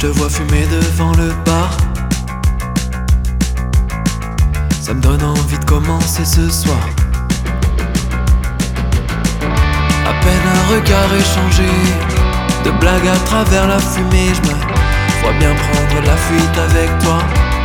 te vois fumer devant le bar. Ça me donne envie de commencer ce soir. À peine un regard échangé, de blagues à travers la fumée, je me vois bien prendre la fuite avec toi.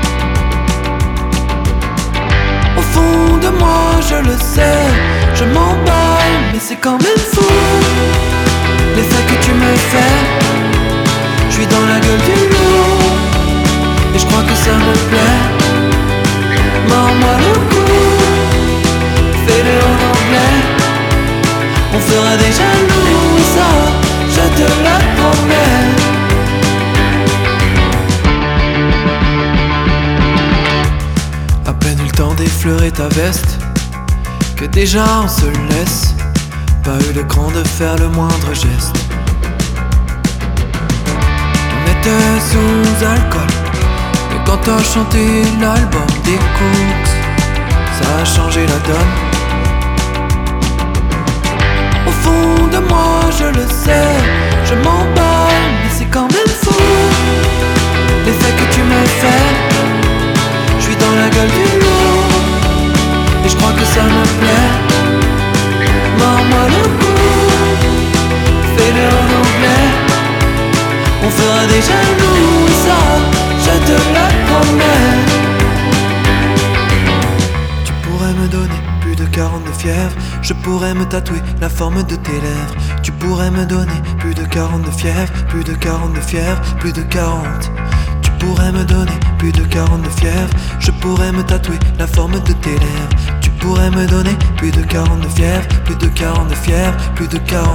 Au fond de moi, je le sais, je m'emballe, mais c'est quand même fou l'effet que tu me fais. Je suis dans la gueule du loup, et je crois que ça me plaît. Mords-moi le cou, fais-le en anglais. On fera des jaloux, ça, je te la promets. À peine eu le temps d'effleurer ta veste, que déjà on se laisse. Pas eu le cran de faire le moindre geste. On était sous alcool, et quand t'as chanté l'album des Cooks, ça a changé la donne. Au fond de moi, je le sais, je m'emballe, mais c'est quand même fou l'effet que tu me fais. Je suis dans la gueule du loup, et je crois que ça me plaît. Mords-moi le cou, fais-le en anglais. On fera des jaloux, ça, je te la promets. Tu pourrais me donner plus de 40 de fièvre, je pourrais me tatouer la forme de tes lèvres. Tu pourrais me donner plus de 40 de fièvre, plus de 40 de fièvre, plus de 40. Tu pourrais me donner plus de 40 de fièvre, je pourrais me tatouer la forme de tes lèvres. Tu pourrais me donner plus de 40 de fièvre, plus de 40 de fièvre, plus de 40.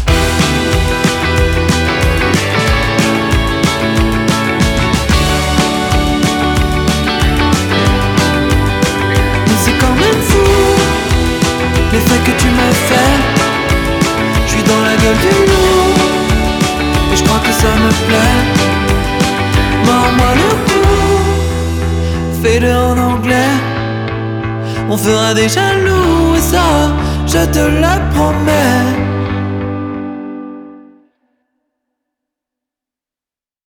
L'effet que tu me fais, je suis dans la gueule du loup, et je crois que ça me plaît. Mords-moi le cou, fais-le en anglais. On fera des jaloux, et ça, je te la promets.